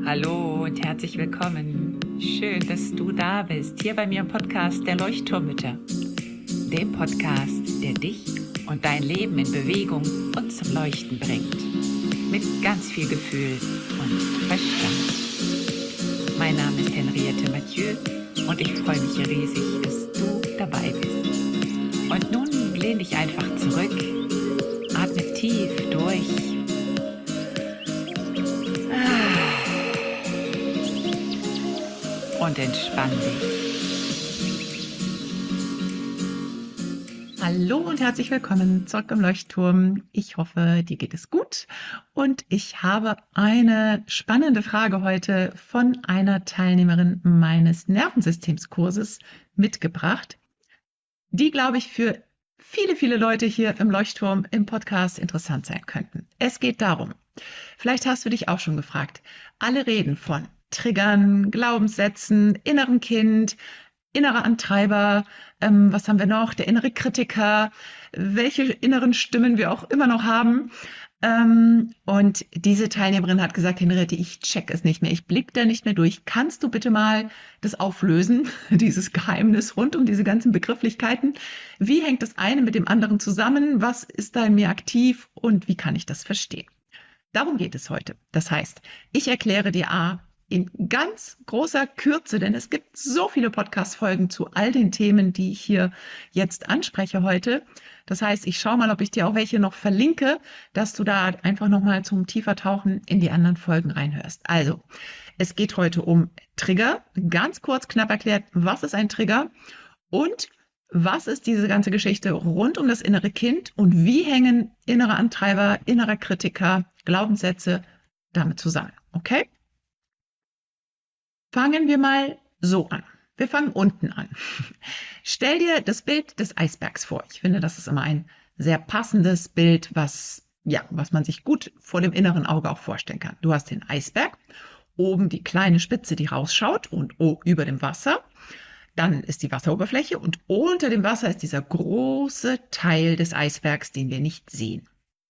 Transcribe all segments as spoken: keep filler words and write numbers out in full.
Hallo und herzlich willkommen. Schön, dass du da bist, hier bei mir im Podcast der Leuchtturmmütter. Dem Podcast, der dich und dein Leben in Bewegung und zum Leuchten bringt. Mit ganz viel Gefühl und Verstand. Mein Name ist Henriette Mathieu und ich freue mich riesig, dass du dabei bist. Und nun lehn dich einfach zurück, atme tief durch. Und entspann dich. Hallo und herzlich willkommen zurück im Leuchtturm. Ich hoffe, dir geht es gut und ich habe eine spannende Frage heute von einer Teilnehmerin meines Nervensystemskurses mitgebracht, die, glaube ich, für viele, viele Leute hier im Leuchtturm im Podcast interessant sein könnten. Es geht darum, vielleicht hast du dich auch schon gefragt, alle reden von Triggern, Glaubenssätzen, innerem Kind, innerer Antreiber, ähm, was haben wir noch, der innere Kritiker, welche inneren Stimmen wir auch immer noch haben. Ähm, und diese Teilnehmerin hat gesagt, Henriette, ich check es nicht mehr, ich blicke da nicht mehr durch. Kannst du bitte mal das auflösen, dieses Geheimnis rund um diese ganzen Begrifflichkeiten? Wie hängt das eine mit dem anderen zusammen? Was ist da in mir aktiv und wie kann ich das verstehen? Darum geht es heute. Das heißt, ich erkläre dir A, in ganz großer Kürze, denn es gibt so viele Podcast-Folgen zu all den Themen, die ich hier jetzt anspreche heute. Das heißt, ich schaue mal, ob ich dir auch welche noch verlinke, dass du da einfach nochmal zum tiefer Tauchen in die anderen Folgen reinhörst. Also, es geht heute um Trigger. Ganz kurz, knapp erklärt, was ist ein Trigger und was ist diese ganze Geschichte rund um das innere Kind und wie hängen innere Antreiber, innerer Kritiker, Glaubenssätze damit zusammen. Okay? Fangen wir mal so an. Wir fangen unten an. Stell dir das Bild des Eisbergs vor. Ich finde, das ist immer ein sehr passendes Bild, was, ja, was man sich gut vor dem inneren Auge auch vorstellen kann. Du hast den Eisberg, oben die kleine Spitze, die rausschaut und oh, über dem Wasser. Dann ist die Wasseroberfläche und unter dem Wasser ist dieser große Teil des Eisbergs, den wir nicht sehen.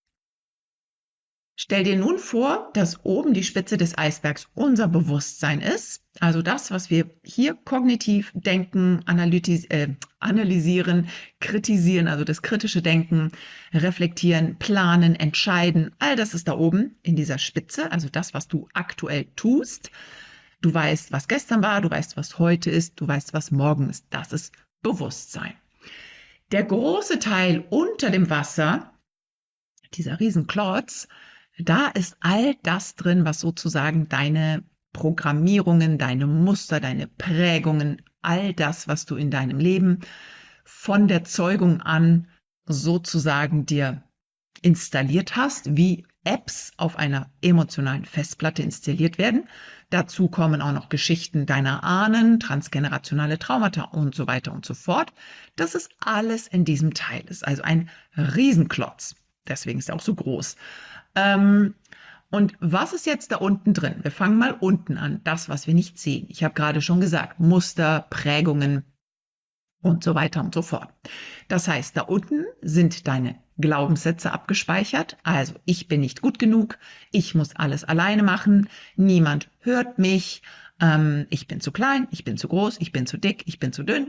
Stell dir nun vor, dass oben die Spitze des Eisbergs unser Bewusstsein ist, also das, was wir hier kognitiv denken, analytis- äh, analysieren, kritisieren, also das kritische Denken, reflektieren, planen, entscheiden, all das ist da oben in dieser Spitze, also das, was du aktuell tust. Du weißt, was gestern war, du weißt, was heute ist, du weißt, was morgen ist. Das ist Bewusstsein. Der große Teil unter dem Wasser, dieser Riesenklotz, da ist all das drin, was sozusagen deine Programmierungen, deine Muster, deine Prägungen, all das, was du in deinem Leben von der Zeugung an sozusagen dir installiert hast, wie Apps auf einer emotionalen Festplatte installiert werden. Dazu kommen auch noch Geschichten deiner Ahnen, transgenerationale Traumata und so weiter und so fort. Das ist alles in diesem Teil. Das ist also ein Riesenklotz. Deswegen ist er auch so groß. Ähm, und was ist jetzt da unten drin? Wir fangen mal unten an. Das, was wir nicht sehen. Ich habe gerade schon gesagt, Muster, Prägungen und so weiter und so fort. Das heißt, da unten sind deine Glaubenssätze abgespeichert. Also, ich bin nicht gut genug, ich muss alles alleine machen, niemand hört mich, ähm, ich bin zu klein, ich bin zu groß, ich bin zu dick, ich bin zu dünn.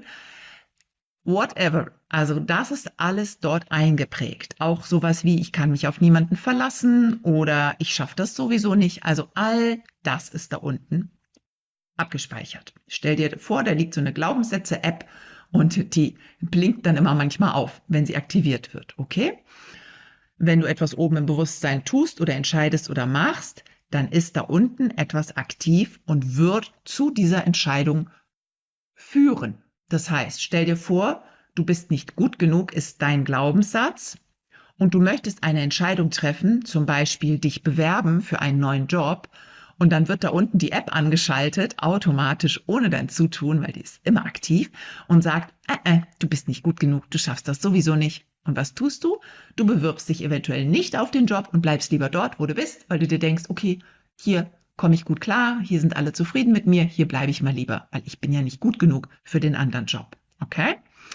Whatever. Also das ist alles dort eingeprägt. Auch sowas wie, ich kann mich auf niemanden verlassen oder ich schaffe das sowieso nicht. Also all das ist da unten abgespeichert. Stell dir vor, da liegt so eine Glaubenssätze-App und die blinkt dann immer manchmal auf, wenn sie aktiviert wird. Okay? Wenn du etwas oben im Bewusstsein tust oder entscheidest oder machst, dann ist da unten etwas aktiv und wird zu dieser Entscheidung führen. Das heißt, stell dir vor, du bist nicht gut genug, ist dein Glaubenssatz und du möchtest eine Entscheidung treffen, zum Beispiel dich bewerben für einen neuen Job und dann wird da unten die App angeschaltet, automatisch, ohne dein Zutun, weil die ist immer aktiv und sagt, äh, äh, du bist nicht gut genug, du schaffst das sowieso nicht. Und was tust du? Du bewirbst dich eventuell nicht auf den Job und bleibst lieber dort, wo du bist, weil du dir denkst, okay, hier komme ich gut klar, hier sind alle zufrieden mit mir, hier bleibe ich mal lieber, weil ich bin ja nicht gut genug für den anderen Job. Okay?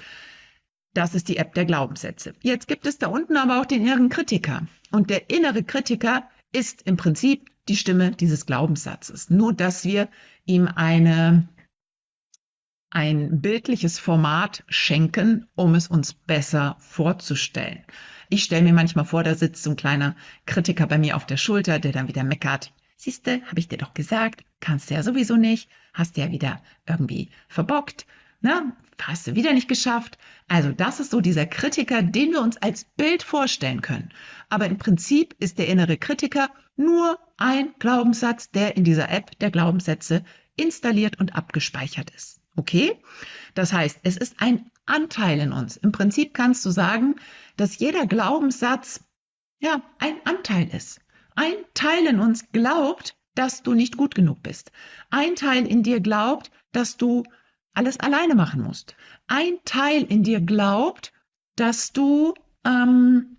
Das ist die App der Glaubenssätze. Jetzt gibt es da unten aber auch den inneren Kritiker. Und der innere Kritiker ist im Prinzip die Stimme dieses Glaubenssatzes. Nur, dass wir ihm eine, ein bildliches Format schenken, um es uns besser vorzustellen. Ich stelle mir manchmal vor, da sitzt so ein kleiner Kritiker bei mir auf der Schulter, der dann wieder meckert. Siehste, habe ich dir doch gesagt, kannst du ja sowieso nicht, hast du ja wieder irgendwie verbockt, ne? Hast du wieder nicht geschafft. Also das ist so dieser Kritiker, den wir uns als Bild vorstellen können. Aber im Prinzip ist der innere Kritiker nur ein Glaubenssatz, der in dieser App der Glaubenssätze installiert und abgespeichert ist. Okay? Das heißt, es ist ein Anteil in uns. Im Prinzip kannst du sagen, dass jeder Glaubenssatz ja ein Anteil ist. Ein Teil in uns glaubt, dass du nicht gut genug bist. Ein Teil in dir glaubt, dass du alles alleine machen musst. Ein Teil in dir glaubt, dass du ähm,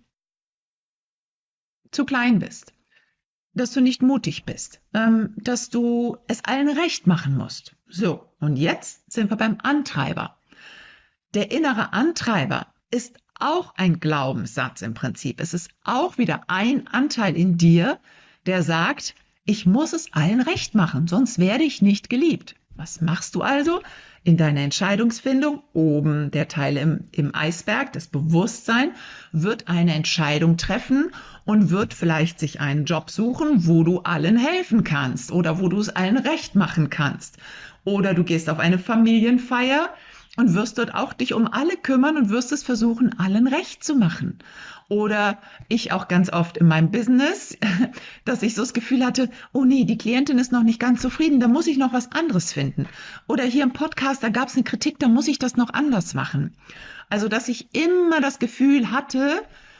zu klein bist, dass du nicht mutig bist, ähm, dass du es allen recht machen musst. So, und jetzt sind wir beim Antreiber. Der innere Antreiber ist auch ein Glaubenssatz im Prinzip. Es ist auch wieder ein Anteil in dir, der sagt, ich muss es allen recht machen, sonst werde ich nicht geliebt. Was machst du also? In deiner Entscheidungsfindung, oben der Teil im, im Eisberg, das Bewusstsein, wird eine Entscheidung treffen und wird vielleicht sich einen Job suchen, wo du allen helfen kannst oder wo du es allen recht machen kannst. Oder du gehst auf eine Familienfeier und wirst dort auch dich um alle kümmern und wirst es versuchen, allen recht zu machen. Oder ich auch ganz oft in meinem Business, dass ich so das Gefühl hatte, oh nee, die Klientin ist noch nicht ganz zufrieden, da muss ich noch was anderes finden. Oder hier im Podcast, da gab es eine Kritik, da muss ich das noch anders machen. Also, dass ich immer das Gefühl hatte,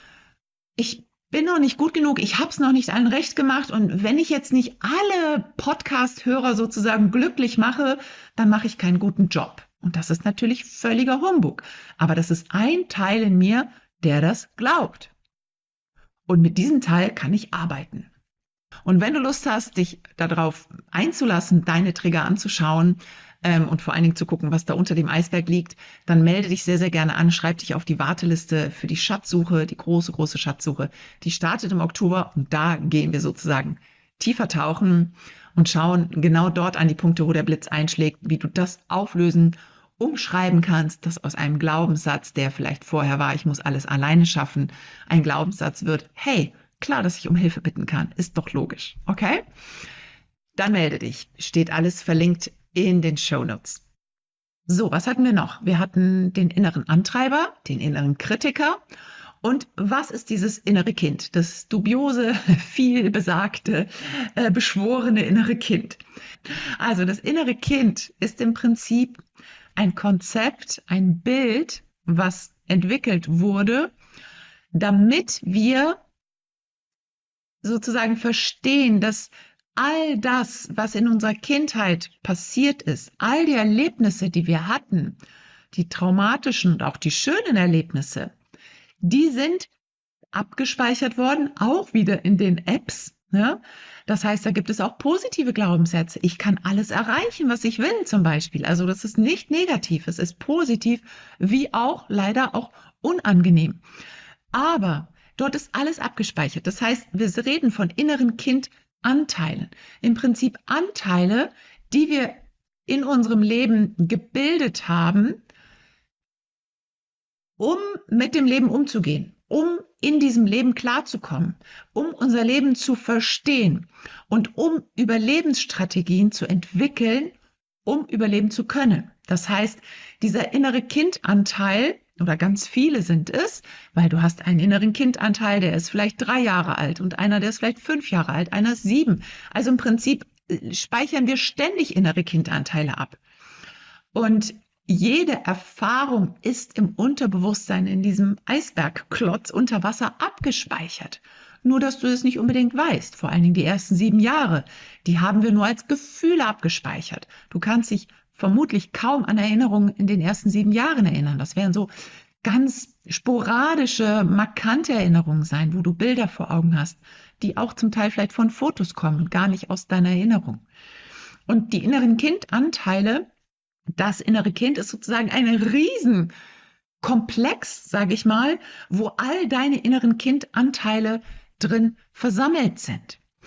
ich bin noch nicht gut genug, ich habe es noch nicht allen recht gemacht und wenn ich jetzt nicht alle Podcast-Hörer sozusagen glücklich mache, dann mache ich keinen guten Job. Und das ist natürlich völliger Humbug. Aber das ist ein Teil in mir, der das glaubt. Und mit diesem Teil kann ich arbeiten. Und wenn du Lust hast, dich darauf einzulassen, deine Trigger anzuschauen ähm, und vor allen Dingen zu gucken, was da unter dem Eisberg liegt, dann melde dich sehr, sehr gerne an, schreib dich auf die Warteliste für die Schatzsuche, die große, große Schatzsuche. Die startet im Oktober und da gehen wir sozusagen tiefer tauchen und schauen genau dort an die Punkte, wo der Blitz einschlägt, wie du das auflösen umschreiben kannst, dass aus einem Glaubenssatz, der vielleicht vorher war, ich muss alles alleine schaffen, ein Glaubenssatz wird, hey, klar, dass ich um Hilfe bitten kann, ist doch logisch, okay? Dann melde dich, steht alles verlinkt in den Shownotes. So, was hatten wir noch? Wir hatten den inneren Antreiber, den inneren Kritiker. Und was ist dieses innere Kind? Das dubiose, viel besagte, äh, beschworene innere Kind. Also das innere Kind ist im Prinzip ein Konzept, ein Bild, was entwickelt wurde, damit wir sozusagen verstehen, dass all das, was in unserer Kindheit passiert ist, all die Erlebnisse, die wir hatten, die traumatischen und auch die schönen Erlebnisse, die sind abgespeichert worden, auch wieder in den Apps. Ja? Das heißt, da gibt es auch positive Glaubenssätze. Ich kann alles erreichen, was ich will zum Beispiel. Also das ist nicht negativ, es ist positiv, wie auch leider auch unangenehm. Aber dort ist alles abgespeichert. Das heißt, wir reden von inneren Kindanteilen. Im Prinzip Anteile, die wir in unserem Leben gebildet haben, um mit dem Leben umzugehen, um in diesem Leben klarzukommen, um unser Leben zu verstehen und um Überlebensstrategien zu entwickeln, um überleben zu können. Das heißt, dieser innere Kindanteil, oder ganz viele sind es, weil du hast einen inneren Kindanteil, der ist vielleicht drei Jahre alt und einer, der ist vielleicht fünf Jahre alt, einer ist sieben. Also im Prinzip speichern wir ständig innere Kindanteile ab. Und jede Erfahrung ist im Unterbewusstsein in diesem Eisbergklotz unter Wasser abgespeichert. Nur, dass du es nicht unbedingt weißt. Vor allen Dingen die ersten sieben Jahre, die haben wir nur als Gefühle abgespeichert. Du kannst dich vermutlich kaum an Erinnerungen in den ersten sieben Jahren erinnern. Das wären so ganz sporadische, markante Erinnerungen sein, wo du Bilder vor Augen hast, die auch zum Teil vielleicht von Fotos kommen und gar nicht aus deiner Erinnerung. Und die inneren Kindanteile, das innere Kind ist sozusagen ein Riesenkomplex, sage ich mal, wo all deine inneren Kindanteile drin versammelt sind.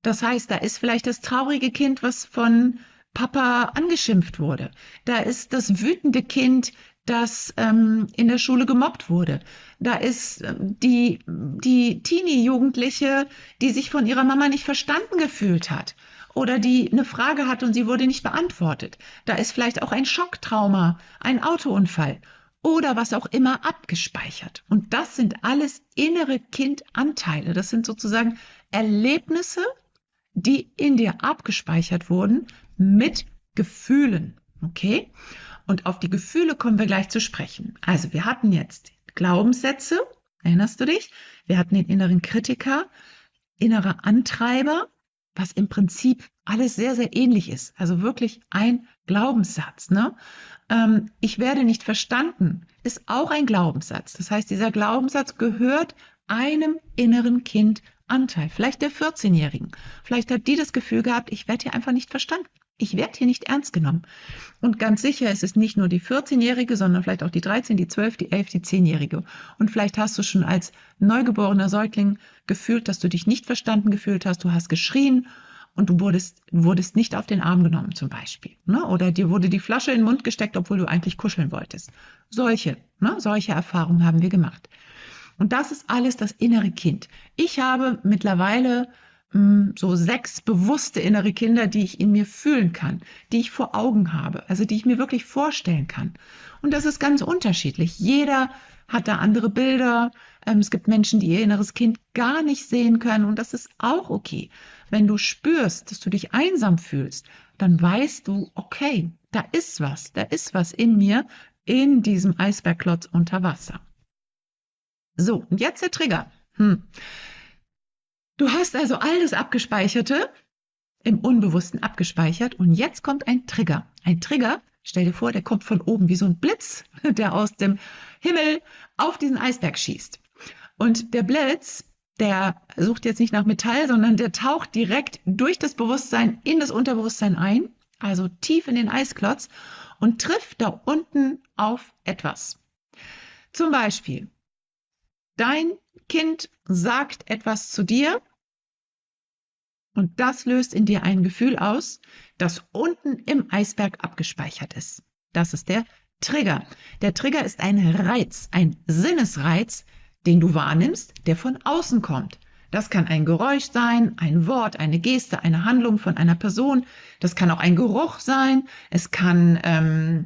Das heißt, da ist vielleicht das traurige Kind, was von Papa angeschimpft wurde. Da ist das wütende Kind, das ähm, in der Schule gemobbt wurde. Da ist ähm, die, die Teenie-Jugendliche, die sich von ihrer Mama nicht verstanden gefühlt hat oder die eine Frage hat und sie wurde nicht beantwortet. Da ist vielleicht auch ein Schocktrauma, ein Autounfall oder was auch immer abgespeichert. Und das sind alles innere Kindanteile. Das sind sozusagen Erlebnisse, die in dir abgespeichert wurden mit Gefühlen. Okay? Und auf die Gefühle kommen wir gleich zu sprechen. Also wir hatten jetzt Glaubenssätze, erinnerst du dich? Wir hatten den inneren Kritiker, innerer Antreiber, was im Prinzip alles sehr, sehr ähnlich ist. Also wirklich ein Glaubenssatz. Ne? Ähm, ich werde nicht verstanden, ist auch ein Glaubenssatz. Das heißt, dieser Glaubenssatz gehört einem inneren Kindanteil, vielleicht der vierzehnjährigen. Vielleicht hat die das Gefühl gehabt, ich werde hier einfach nicht verstanden. Ich werde hier nicht ernst genommen. Und ganz sicher ist es nicht nur die vierzehnjährige, sondern vielleicht auch die dreizehn, die zwölf, die elf, die zehnjährige. Und vielleicht hast du schon als neugeborener Säugling gefühlt, dass du dich nicht verstanden gefühlt hast. Du hast geschrien und du wurdest, wurdest nicht auf den Arm genommen zum Beispiel. Ne? Oder dir wurde die Flasche in den Mund gesteckt, obwohl du eigentlich kuscheln wolltest. Solche, ne? solche Erfahrungen haben wir gemacht. Und das ist alles das innere Kind. Ich habe mittlerweile so sechs bewusste innere Kinder, die ich in mir fühlen kann, die ich vor Augen habe, also die ich mir wirklich vorstellen kann. Und das ist ganz unterschiedlich. Jeder hat da andere Bilder. Es gibt Menschen, die ihr inneres Kind gar nicht sehen können und das ist auch okay. Wenn du spürst, dass du dich einsam fühlst, dann weißt du, okay, da ist was, da ist was in mir, in diesem Eisbergklotz unter Wasser. So, und jetzt der Trigger. Hm. Du hast also all das Abgespeicherte im Unbewussten abgespeichert und jetzt kommt ein Trigger. Ein Trigger, stell dir vor, der kommt von oben wie so ein Blitz, der aus dem Himmel auf diesen Eisberg schießt. Und der Blitz, der sucht jetzt nicht nach Metall, sondern der taucht direkt durch das Bewusstsein in das Unterbewusstsein ein, also tief in den Eisklotz und trifft da unten auf etwas. Zum Beispiel, dein Kind sagt etwas zu dir und das löst in dir ein Gefühl aus, das unten im Eisberg abgespeichert ist. Das ist der Trigger. Der Trigger ist ein Reiz, ein Sinnesreiz, den du wahrnimmst, der von außen kommt. Das kann ein Geräusch sein, ein Wort, eine Geste, eine Handlung von einer Person. Das kann auch ein Geruch sein. Es kann, ähm,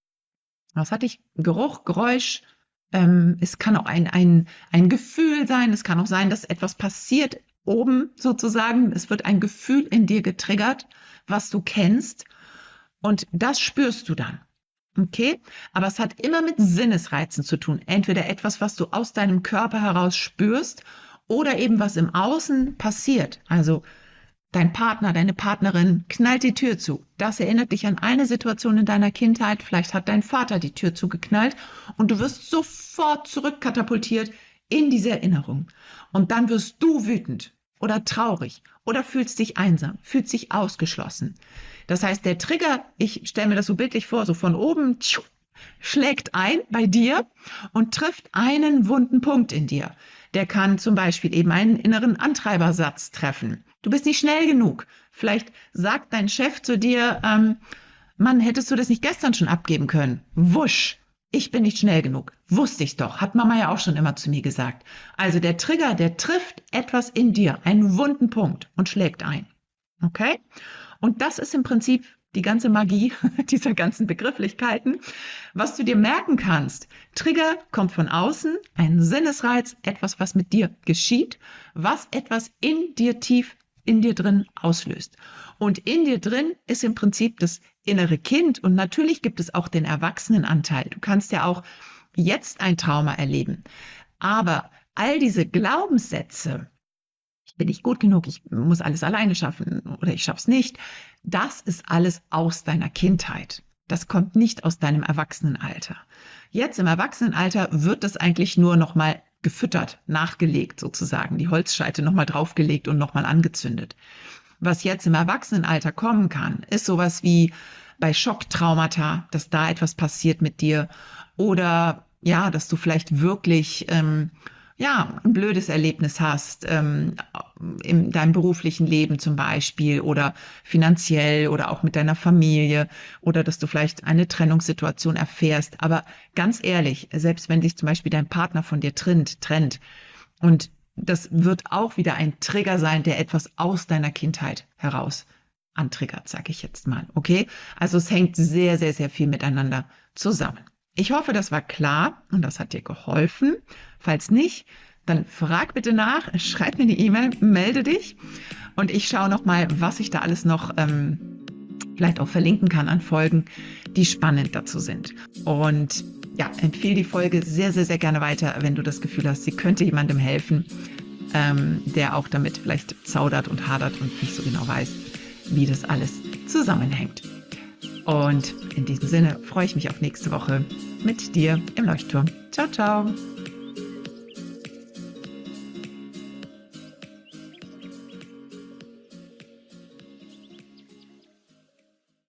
was hatte ich? Geruch, Geräusch. Ähm, es kann auch ein, ein, ein Gefühl sein. Es kann auch sein, dass etwas passiert oben sozusagen. Es wird ein Gefühl in dir getriggert, was du kennst. Und das spürst du dann. Okay? Aber es hat immer mit Sinnesreizen zu tun. Entweder etwas, was du aus deinem Körper heraus spürst oder eben was im Außen passiert. Also dein Partner, deine Partnerin knallt die Tür zu. Das erinnert dich an eine Situation in deiner Kindheit. Vielleicht hat dein Vater die Tür zugeknallt und du wirst sofort zurückkatapultiert in diese Erinnerung. Und dann wirst du wütend oder traurig oder fühlst dich einsam, fühlst dich ausgeschlossen. Das heißt, der Trigger, ich stelle mir das so bildlich vor, so von oben, tschuh, schlägt ein bei dir und trifft einen wunden Punkt in dir. Der kann zum Beispiel eben einen inneren Antreibersatz treffen. Du bist nicht schnell genug. Vielleicht sagt dein Chef zu dir, ähm, Mann, hättest du das nicht gestern schon abgeben können? Wusch, ich bin nicht schnell genug. Wusste ich doch, hat Mama ja auch schon immer zu mir gesagt. Also der Trigger, der trifft etwas in dir, einen wunden Punkt und schlägt ein. Okay? Und das ist im Prinzip die ganze Magie dieser ganzen Begrifflichkeiten, was du dir merken kannst. Trigger kommt von außen, ein Sinnesreiz, etwas, was mit dir geschieht, was etwas in dir tief, in dir drin auslöst. Und in dir drin ist im Prinzip das innere Kind und natürlich gibt es auch den Erwachsenenanteil. Du kannst ja auch jetzt ein Trauma erleben. Aber all diese Glaubenssätze, ich bin nicht gut genug, ich muss alles alleine schaffen oder ich schaff's nicht, das ist alles aus deiner Kindheit. Das kommt nicht aus deinem Erwachsenenalter. Jetzt im Erwachsenenalter wird das eigentlich nur nochmal gefüttert, nachgelegt sozusagen, die Holzscheite nochmal draufgelegt und nochmal angezündet. Was jetzt im Erwachsenenalter kommen kann, ist sowas wie bei Schocktraumata, dass da etwas passiert mit dir oder ja, dass du vielleicht wirklich ähm, ja, ein blödes Erlebnis hast, ähm, in deinem beruflichen Leben zum Beispiel oder finanziell oder auch mit deiner Familie oder dass du vielleicht eine Trennungssituation erfährst. Aber ganz ehrlich, selbst wenn sich zum Beispiel dein Partner von dir trennt, trennt und das wird auch wieder ein Trigger sein, der etwas aus deiner Kindheit heraus antriggert, sage ich jetzt mal. Okay? Also es hängt sehr, sehr, sehr viel miteinander zusammen. Ich hoffe, das war klar und das hat dir geholfen. Falls nicht, dann frag bitte nach, schreib mir eine E-Mail, melde dich und ich schaue nochmal, was ich da alles noch ähm, vielleicht auch verlinken kann an Folgen, die spannend dazu sind. Und ja, empfehle die Folge sehr, sehr, sehr gerne weiter, wenn du das Gefühl hast, sie könnte jemandem helfen, ähm, der auch damit vielleicht zaudert und hadert und nicht so genau weiß, wie das alles zusammenhängt. Und in diesem Sinne freue ich mich auf nächste Woche mit dir im Leuchtturm. Ciao, ciao!